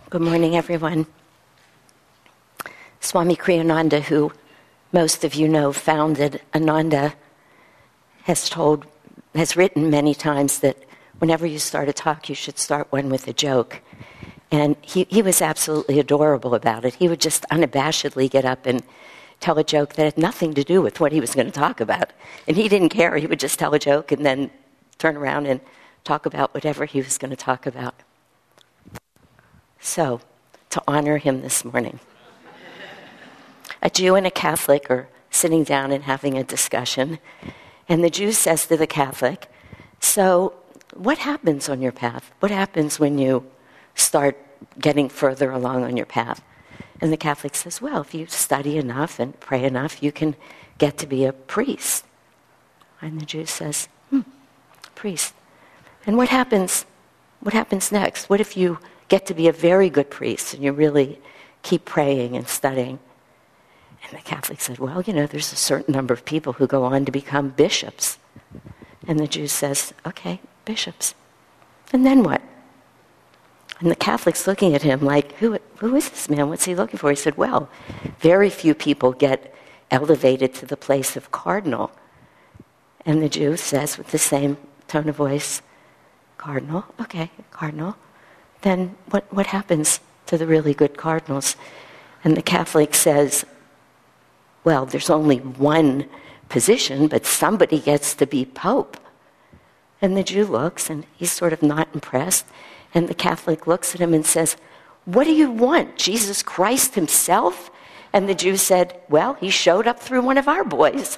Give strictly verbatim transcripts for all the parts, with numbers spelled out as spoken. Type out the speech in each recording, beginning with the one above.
Good morning, everyone. Swami Kriyananda, who most of you know founded Ananda, has told, has written many times that whenever you start a talk, you should start one with a joke. And he, he was absolutely adorable about it. He would just unabashedly get up and tell a joke that had nothing to do with what he was going to talk about. And he didn't care. He would just tell a joke and then turn around and talk about whatever he was going to talk about. So, to honor him this morning, a Jew and a Catholic are sitting down and having a discussion, and the Jew says to the Catholic, so what happens on your path? What happens when you start getting further along on your path? And the Catholic says, well, if you study enough and pray enough, you can get to be a priest. And the Jew says, hmm, priest. And what happens, what happens next? What if you get to be a very good priest and you really keep praying and studying? And the Catholic said, well, you know, there's a certain number of people who go on to become bishops. And the Jew says, okay, bishops. And then what? And the Catholic's looking at him like, who, who is this man? What's he looking for? He said, well, very few people get elevated to the place of cardinal. And the Jew says with the same tone of voice, cardinal? Okay, cardinal. Then what, what happens to the really good cardinals? And the Catholic says, well, there's only one position, but somebody gets to be pope. And the Jew looks, and he's sort of not impressed. And the Catholic looks at him and says, what do you want, Jesus Christ himself? And the Jew said, well, he showed up through one of our boys.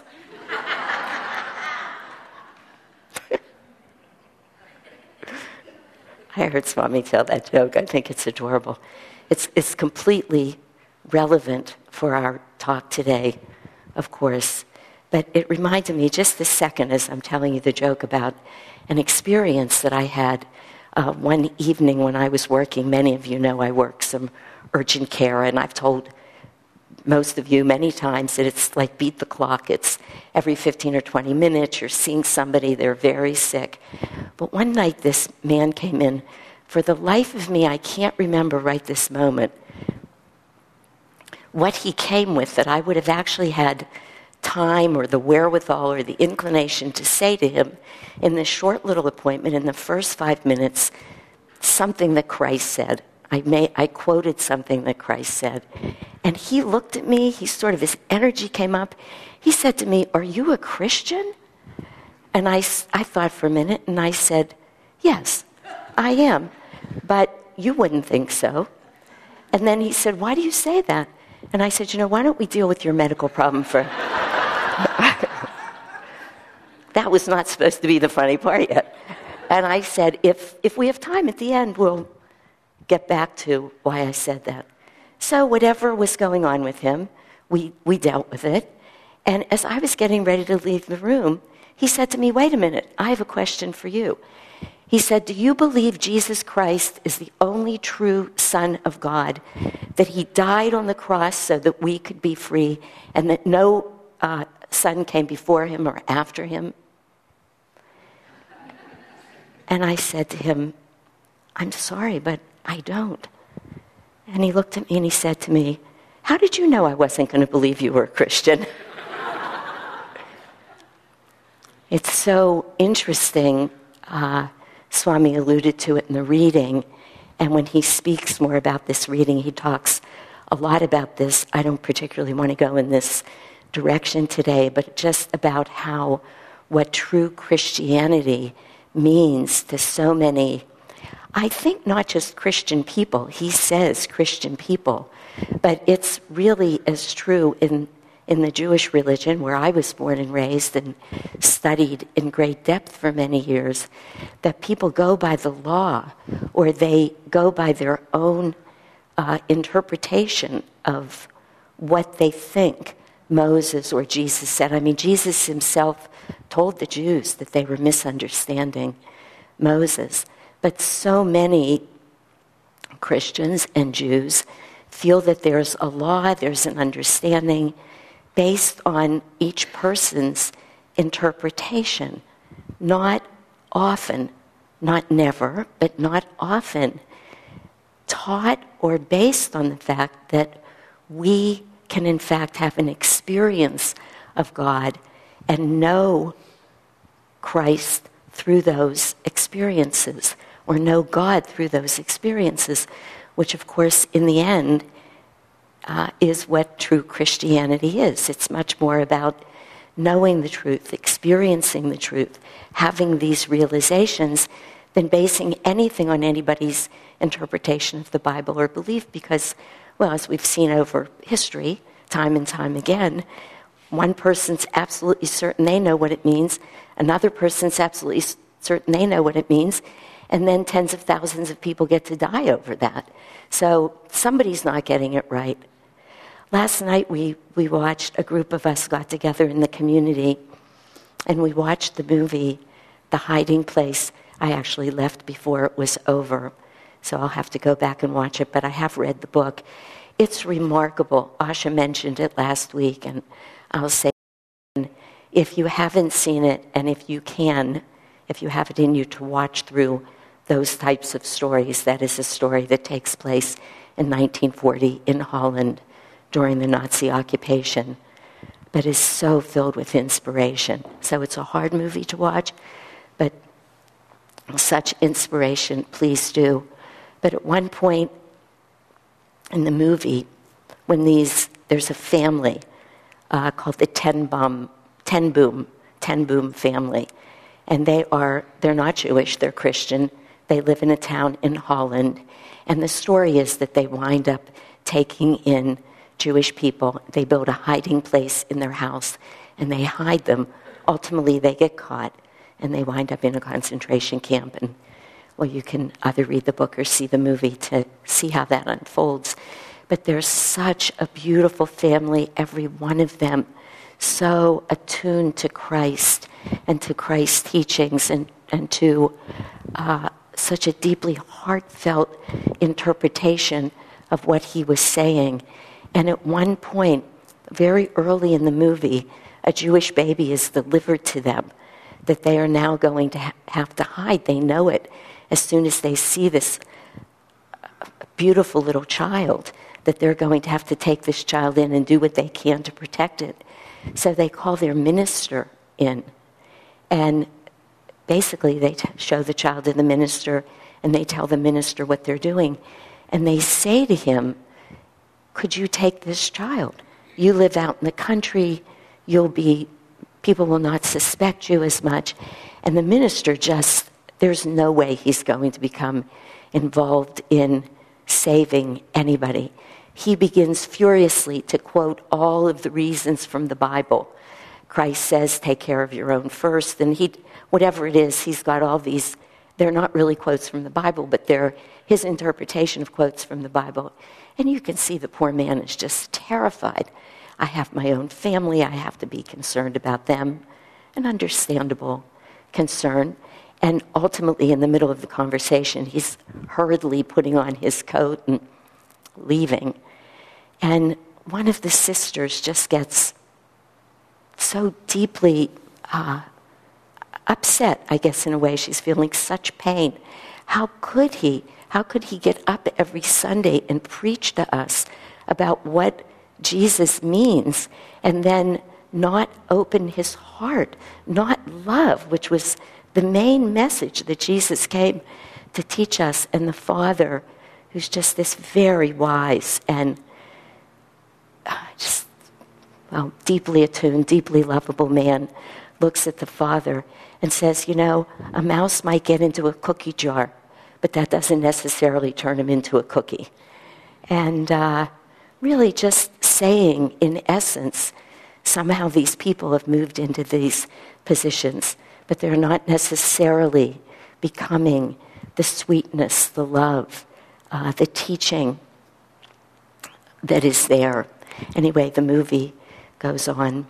I heard Swami tell that joke. I think it's adorable. It's, it's completely relevant for our talk today, of course. But it reminded me just this second as I'm telling you the joke about an experience that I had uh, one evening when I was working. Many of you know I work some urgent care, and I've told most of you many times that it's like beat the clock. It's every fifteen or twenty minutes you're seeing somebody, they're very sick. But one night this man came in. For the life of me, I can't remember right this moment what he came with that I would have actually had time or the wherewithal or the inclination to say to him in this short little appointment in the first five minutes something that Christ said. I, may, I quoted something that Christ said. And he looked at me, he sort of, his energy came up. He said to me, are you a Christian? And I, I thought for a minute, and I said, yes, I am. But you wouldn't think so. And then he said, why do you say that? And I said, you know, why don't we deal with your medical problem first? That was not supposed to be the funny part yet. And I said, if if we have time at the end, we'll get back to why I said that. So whatever was going on with him, we, we dealt with it. And as I was getting ready to leave the room, he said to me, wait a minute, I have a question for you. He said, do you believe Jesus Christ is the only true Son of God, that he died on the cross so that we could be free, and that no uh, son came before him or after him? And I said to him, I'm sorry, but I don't. And he looked at me and he said to me, how did you know I wasn't going to believe you were a Christian? It's so interesting. Uh, Swami alluded to it in the reading. And when he speaks more about this reading, he talks a lot about this. I don't particularly want to go in this direction today, but just about how what true Christianity means to so many, I think not just Christian people, he says Christian people, but it's really as true in, in the Jewish religion where I was born and raised and studied in great depth for many years, that people go by the law or they go by their own uh, interpretation of what they think Moses or Jesus said. I mean, Jesus himself told the Jews that they were misunderstanding Moses. But so many Christians and Jews feel that there's a law, there's an understanding based on each person's interpretation. Not often, not never, but not often taught or based on the fact that we can in fact have an experience of God and know Christ through those experiences, or know God through those experiences, which of course in the end uh, is what true Christianity is. It's much more about knowing the truth, experiencing the truth, having these realizations, than basing anything on anybody's interpretation of the Bible or belief, because, well, as we've seen over history, time and time again, one person's absolutely certain they know what it means, another person's absolutely certain they know what it means, and then tens of thousands of people get to die over that. So somebody's not getting it right. Last night we, we watched, a group of us got together in the community, and we watched the movie, The Hiding Place. I actually left before it was over, so I'll have to go back and watch it, but I have read the book. It's remarkable. Asha mentioned it last week, and I'll say, if you haven't seen it, and if you can, if you have it in you to watch through those types of stories, that is a story that takes place in nineteen forty in Holland during the Nazi occupation, but is so filled with inspiration. So it's a hard movie to watch, but such inspiration, please do. But at one point in the movie, when these, there's a family uh, called the Tenbaum, Tenboom, Tenboom family, and they are, they're not Jewish, they're Christian. They live in a town in Holland, and the story is that they wind up taking in Jewish people. They build a hiding place in their house, and they hide them. Ultimately, they get caught, and they wind up in a concentration camp. And, well, you can either read the book or see the movie to see how that unfolds. But they're such a beautiful family, every one of them, so attuned to Christ and to Christ's teachings, and, and to uh, such a deeply heartfelt interpretation of what he was saying. And at one point, very early in the movie, a Jewish baby is delivered to them that they are now going to ha- have to hide. They know it as soon as they see this beautiful little child, that they're going to have to take this child in and do what they can to protect it. So they call their minister in, and basically they t- show the child to the minister, and they tell the minister what they're doing. And they say to him, could you take this child? You live out in the country, you'll be, people will not suspect you as much. And the minister just, there's no way he's going to become involved in saving anybody. He begins furiously to quote all of the reasons from the Bible. Christ says, take care of your own first. And he, whatever it is, he's got all these, they're not really quotes from the Bible, but they're his interpretation of quotes from the Bible. And you can see the poor man is just terrified. I have my own family. I have to be concerned about them. An understandable concern. And ultimately, in the middle of the conversation, he's hurriedly putting on his coat and leaving. And one of the sisters just gets so deeply uh, upset, I guess, in a way. She's feeling such pain. How could he? How could he get up every Sunday and preach to us about what Jesus means, and then not open his heart, not love, which was the main message that Jesus came to teach us? And the Father, who's just this very wise and uh, just, well, deeply attuned, deeply lovable man, looks at the Father and says, you know, a mouse might get into a cookie jar, but that doesn't necessarily turn him into a cookie. And uh, really just saying, in essence, somehow these people have moved into these positions, but they're not necessarily becoming the sweetness, the love, uh, the teaching that is there. Anyway, the movie goes on.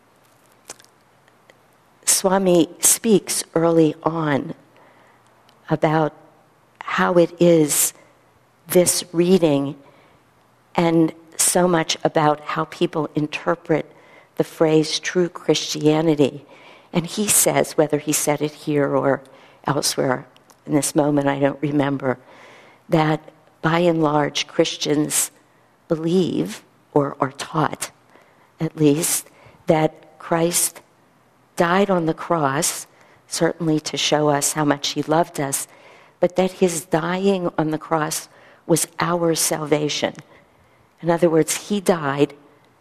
Swami speaks early on about how it is, this reading, and so much about how people interpret the phrase true Christianity. And he says, whether he said it here or elsewhere in this moment, I don't remember, that by and large, Christians believe, or are taught at least, that Christ died on the cross, certainly to show us how much he loved us, but that his dying on the cross was our salvation. In other words, he died,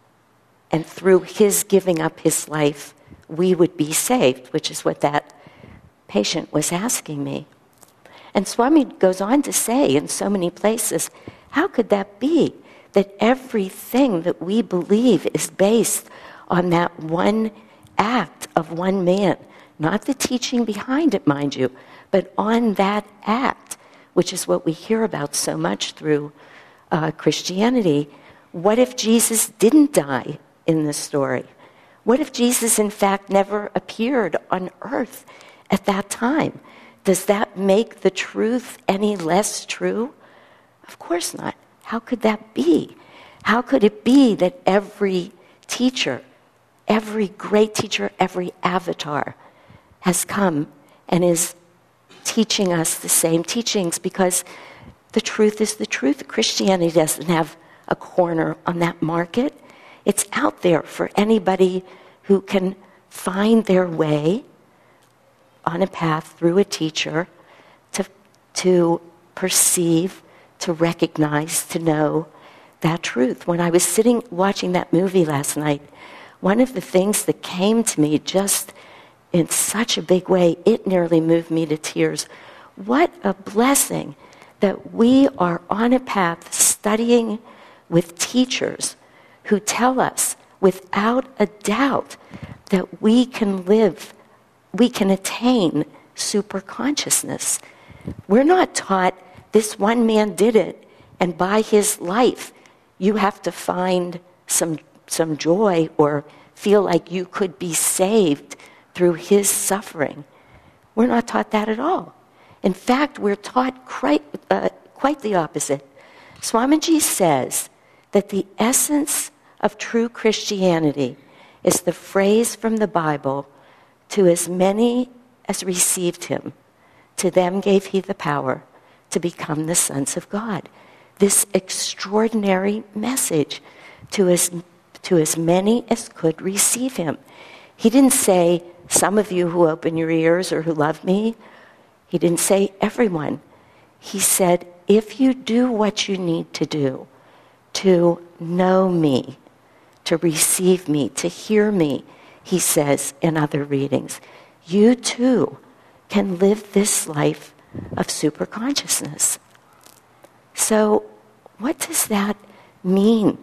and through his giving up his life, we would be saved, which is what that patient was asking me. And Swami goes on to say in so many places, how could that be? That everything that we believe is based on that one act of one man. Not the teaching behind it, mind you, but on that act, which is what we hear about so much through uh, Christianity. What if Jesus didn't die in this story? What if Jesus, in fact, never appeared on earth at that time? Does that make the truth any less true? Of course not. How could that be? How could it be that every teacher, every great teacher, every avatar has come and is teaching us the same teachings? Because the truth is the truth. Christianity doesn't have a corner on that market. It's out there for anybody who can find their way on a path through a teacher to, to perceive, to recognize, to know that truth. When I was sitting watching that movie last night, one of the things that came to me just in such a big way, it nearly moved me to tears. What a blessing that we are on a path studying with teachers who tell us without a doubt that we can live, we can attain super consciousness. We're not taught this one man did it, and by his life you have to find some some joy or feel like you could be saved through his suffering. We're not taught that at all. In fact, we're taught quite, uh, quite the opposite. Swamiji says that the essence of true Christianity is the phrase from the Bible, "To as many as received him, to them gave he the power to become the sons of God." This extraordinary message to as, to as many as could receive him. He didn't say, some of you who open your ears or who love me. He didn't say everyone. He said, if you do what you need to do to know me, to receive me, to hear me, he says in other readings, you too can live this life of superconsciousness. So what does that mean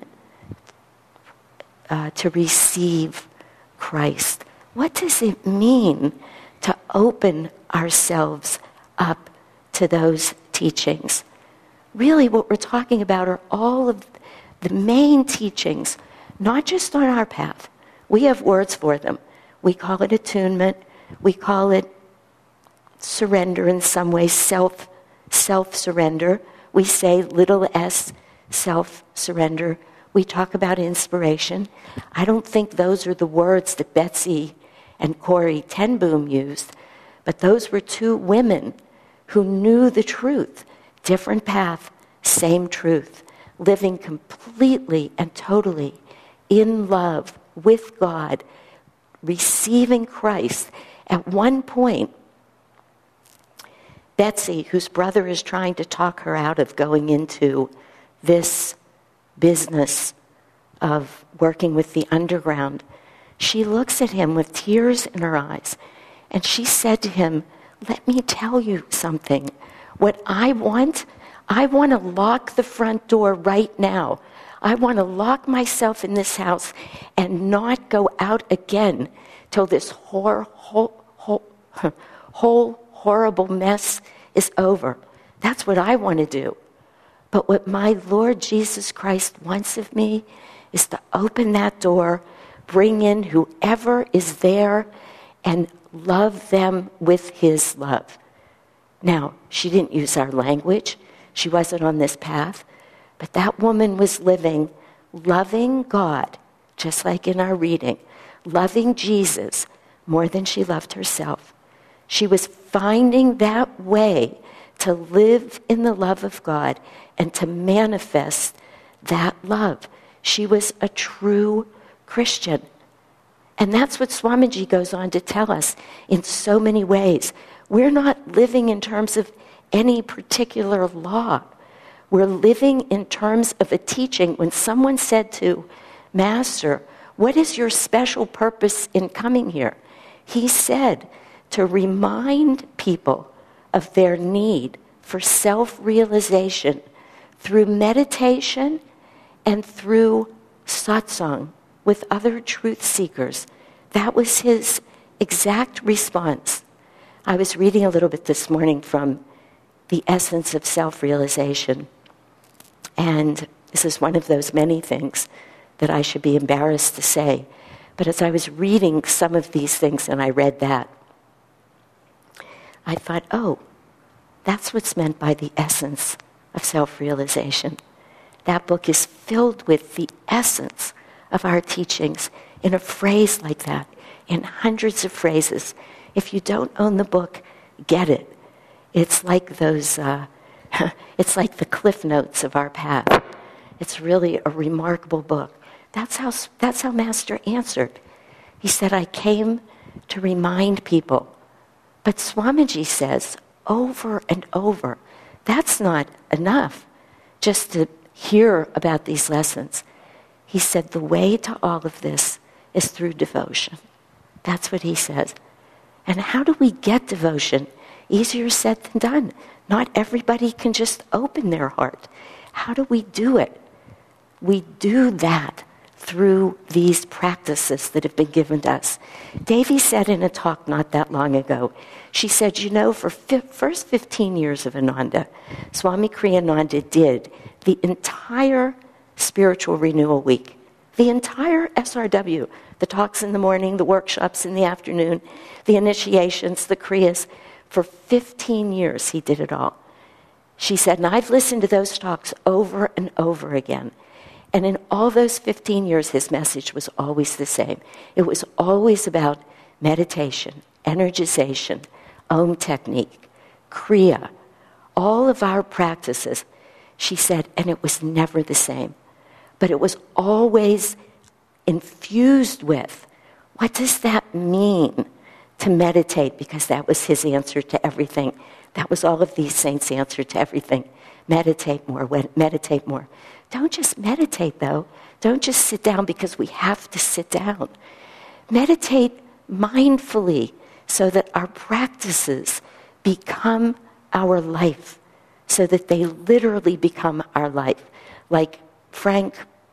uh, to receive Christ? What does it mean to open ourselves up to those teachings? Really what we're talking about are all of the main teachings, not just on our path. We have words for them. We call it attunement. We call it surrender in some way, self, self-surrender. We say little s, self-surrender. We talk about inspiration. I don't think those are the words that Betsy and Corrie ten Boom used, but those were two women who knew the truth. Different path, same truth. Living completely and totally in love with God, receiving Christ. At one point, Betsy, whose brother is trying to talk her out of going into this business of working with the underground, she looks at him with tears in her eyes, and she said to him, let me tell you something. What I want, I want to lock the front door right now. I want to lock myself in this house and not go out again till this hor- whole, whole, whole horrible mess is over. That's what I want to do. But what my Lord Jesus Christ wants of me is to open that door, bring in whoever is there, and love them with his love. Now, she didn't use our language. She wasn't on this path. But that woman was living, loving God, just like in our reading, loving Jesus more than she loved herself. She was finding that way to live in the love of God and to manifest that love. She was a true Christian. And that's what Swamiji goes on to tell us in so many ways. We're not living in terms of any particular law. We're living in terms of a teaching. When someone said to Master, what is your special purpose in coming here? He said to remind people of their need for self-realization through meditation and through satsang with other truth seekers. That was his exact response. I was reading a little bit this morning from The Essence of Self-Realization. And this is one of those many things that I should be embarrassed to say. But as I was reading some of these things and I read that, I thought, oh, that's what's meant by the essence of self-realization. That book is filled with the essence of our teachings in a phrase like that, in hundreds of phrases. If you don't own the book, get it. It's like those, uh, it's like the cliff notes of our path. It's really a remarkable book. That's how, that's how Master answered. He said, I came to remind people. But Swamiji says over and over, that's not enough just to hear about these lessons. He said the way to all of this is through devotion. That's what he says. And how do we get devotion? Easier said than done. Not everybody can just open their heart. How do we do it? We do that through these practices that have been given to us. Devi said in a talk not that long ago, she said, you know, for fi- first fifteen years of Ananda, Swami Kriyananda did the entire Spiritual Renewal Week, the entire S R W, the talks in the morning, the workshops in the afternoon, the initiations, the Kriyas. For fifteen years he did it all. She said, and I've listened to those talks over and over again. And in all those fifteen years, his message was always the same. It was always about meditation, energization, Om technique, Kriya, all of our practices. She said, and it was never the same. But it was always infused with, what does that mean to meditate? Because that was his answer to everything. That was all of these saints' answer to everything. Meditate more, meditate more. Don't just meditate, though. Don't just sit down because we have to sit down. Meditate mindfully so that our practices become our life, so that they literally become our life. Like Frank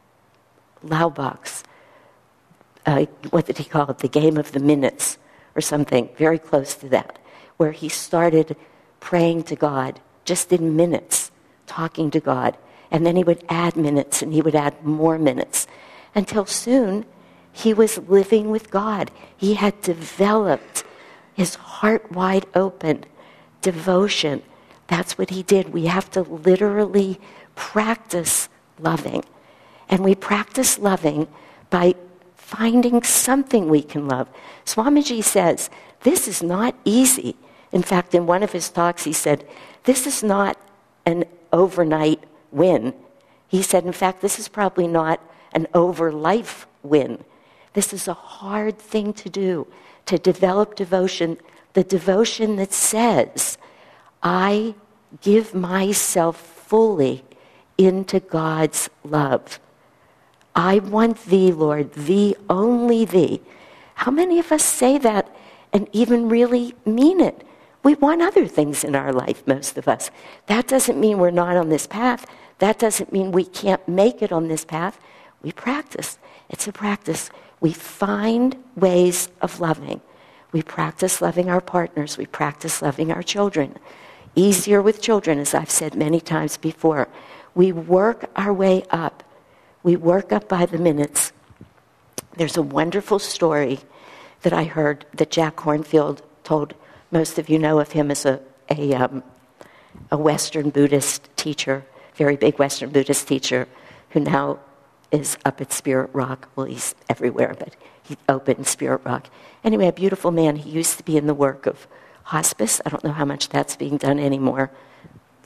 Laubach's, uh, what did he call it? The Game of the Minutes or something, very close to that, where he started praying to God just in minutes, talking to God. And then he would add minutes and he would add more minutes until soon he was living with God. He had developed his heart wide open devotion. That's what he did. We have to literally practice loving. And we practice loving by finding something we can love. Swamiji says, this is not easy. In fact, in one of his talks, he said, this is not an overnight win. He said, in fact, this is probably not an over life win. This is a hard thing to do, to develop devotion, the devotion that says, I give myself fully into God's love. I want thee, Lord, thee, only thee. How many of us say that and even really mean it? We want other things in our life, most of us. That doesn't mean we're not on this path. That doesn't mean we can't make it on this path. We practice. It's a practice. We find ways of loving. We practice loving our partners. We practice loving our children. Easier with children, as I've said many times before. We work our way up. We work up by the minutes. There's a wonderful story that I heard that Jack Kornfield told. Most of you know of him as a, a, um, a Western Buddhist teacher, very big Western Buddhist teacher, who now is up at Spirit Rock. Well, he's everywhere, but he opened Spirit Rock. Anyway, a beautiful man. He used to be in the work of hospice. I don't know how much that's being done anymore,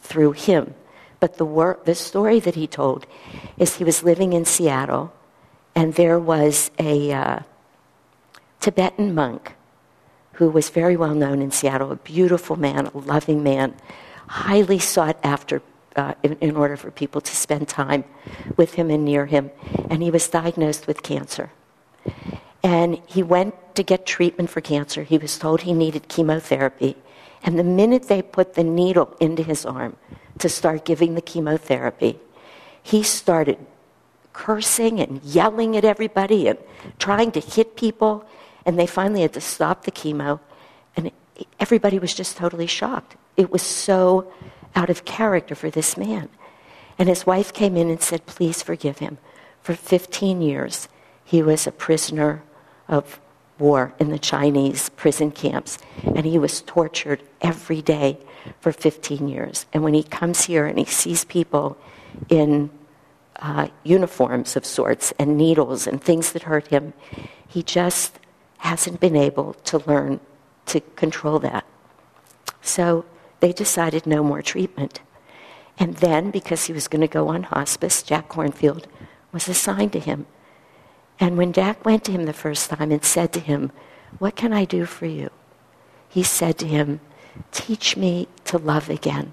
through him. But the wor- the story that he told is he was living in Seattle, and there was a uh, Tibetan monk who was very well known in Seattle, a beautiful man, a loving man, highly sought after uh, in, in order for people to spend time with him and near him. And he was diagnosed with cancer. And he went to get treatment for cancer. He was told he needed chemotherapy. And the minute they put the needle into his arm to start giving the chemotherapy, he started cursing and yelling at everybody and trying to hit people. And they finally had to stop the chemo. And it, everybody was just totally shocked. It was so out of character for this man. And his wife came in and said, please forgive him. For fifteen years, he was a prisoner of war in the Chinese prison camps. And he was tortured every day for fifteen years. And when he comes here and he sees people in uh, uniforms of sorts and needles and things that hurt him, he just hasn't been able to learn to control that. So they decided no more treatment. And then, because he was going to go on hospice, Jack Kornfield was assigned to him. And when Jack went to him the first time and said to him, what can I do for you? He said to him, teach me to love again.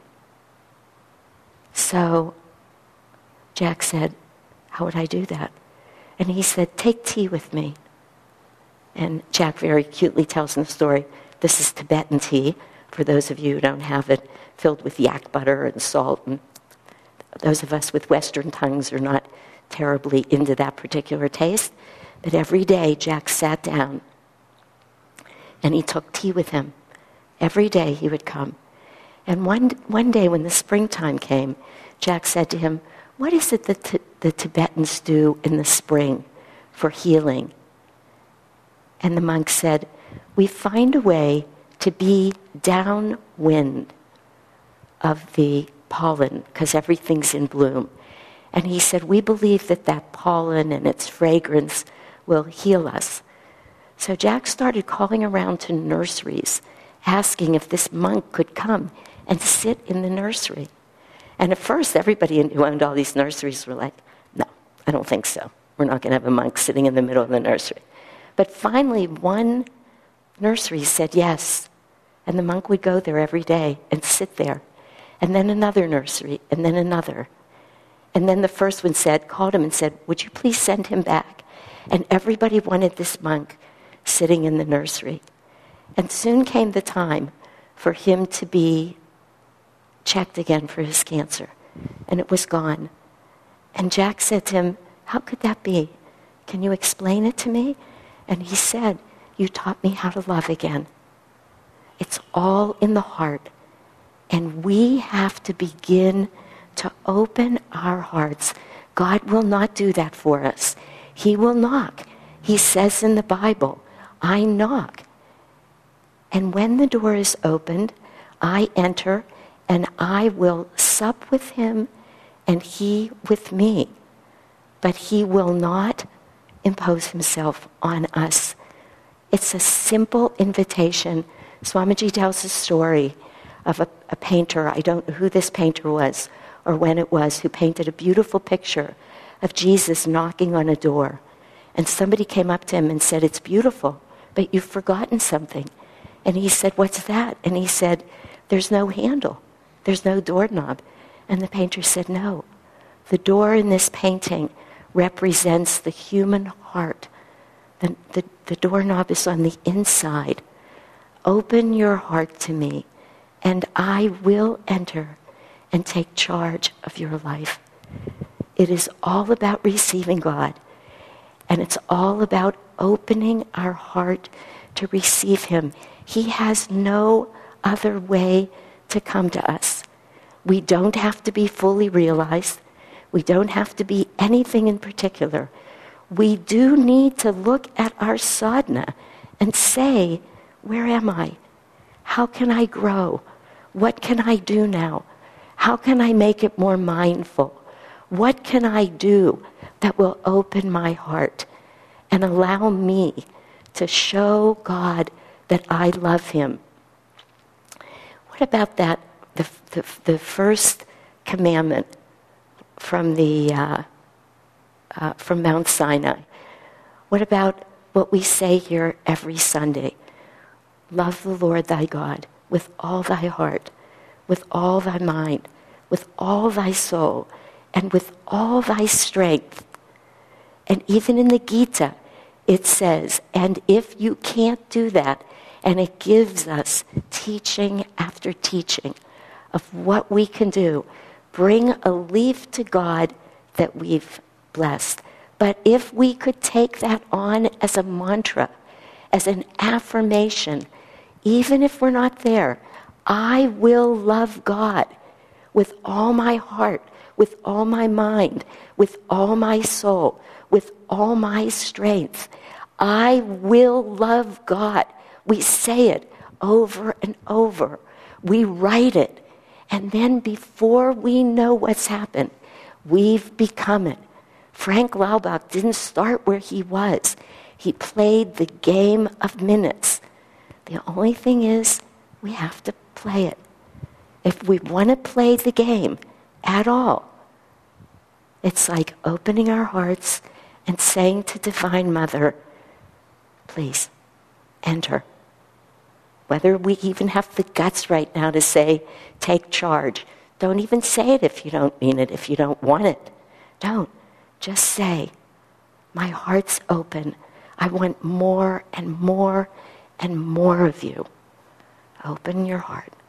So Jack said, how would I do that? And he said, take tea with me. And Jack very cutely tells in the story, this is Tibetan tea, for those of you who don't have it, filled with yak butter and salt. And those of us with Western tongues are not terribly into that particular taste. But every day, Jack sat down and he took tea with him. Every day he would come. And one, one day when the springtime came, Jack said to him, what is it that t- the Tibetans do in the spring for healing? And the monk said, we find a way to be downwind of the pollen because everything's in bloom. And he said, we believe that that pollen and its fragrance will heal us. So Jack started calling around to nurseries, asking if this monk could come and sit in the nursery. And at first, everybody who owned all these nurseries were like, no, I don't think so. We're not going to have a monk sitting in the middle of the nursery. But finally, one nursery said yes. And the monk would go there every day and sit there. And then another nursery, and then another. And then the first one said, called him and said, would you please send him back? And everybody wanted this monk sitting in the nursery. And soon came the time for him to be checked again for his cancer. And it was gone. And Jack said to him, how could that be? Can you explain it to me? And he said, you taught me how to love again. It's all in the heart. And we have to begin to open our hearts. God will not do that for us. He will knock. He says in the Bible, I knock. And when the door is opened, I enter and I will sup with him and he with me. But he will not impose himself on us. It's a simple invitation. Swamiji tells a story of a, a painter, I don't know who this painter was or when it was, who painted a beautiful picture of Jesus knocking on a door. And somebody came up to him and said, it's beautiful, but you've forgotten something. And he said, what's that? And he said, there's no handle. There's no doorknob. And the painter said, no. The door in this painting represents the human heart. The, the, the doorknob is on the inside. Open your heart to me, and I will enter and take charge of your life. It is all about receiving God, and it's all about opening our heart to receive him. He has no other way to come to us. We don't have to be fully realized. We don't have to be anything in particular. We do need to look at our sadhana and say, where am I? How can I grow? What can I do now? How can I make it more mindful? What can I do that will open my heart and allow me to show God that I love him? What about that the, the, the first commandment from, the, uh, uh, from Mount Sinai? What about what we say here every Sunday? Love the Lord thy God with all thy heart, with all thy mind, with all thy soul, and with all thy strength. And even in the Gita, it says, and if you can't do that, and it gives us teaching after teaching of what we can do, bring a leaf to God that we've blessed. But if we could take that on as a mantra, as an affirmation, even if we're not there, I will love God with all my heart, with all my mind, with all my soul, with all my strength. I will love God. We say it over and over. We write it. And then before we know what's happened, we've become it. Frank Laubach didn't start where he was. He played the game of minutes. The only thing is, we have to play it. If we want to play the game at all, it's like opening our hearts and saying to Divine Mother, please, enter. Whether we even have the guts right now to say, take charge. Don't even say it if you don't mean it, if you don't want it. Don't. Just say, my heart's open. I want more and more and more of you. Open your heart.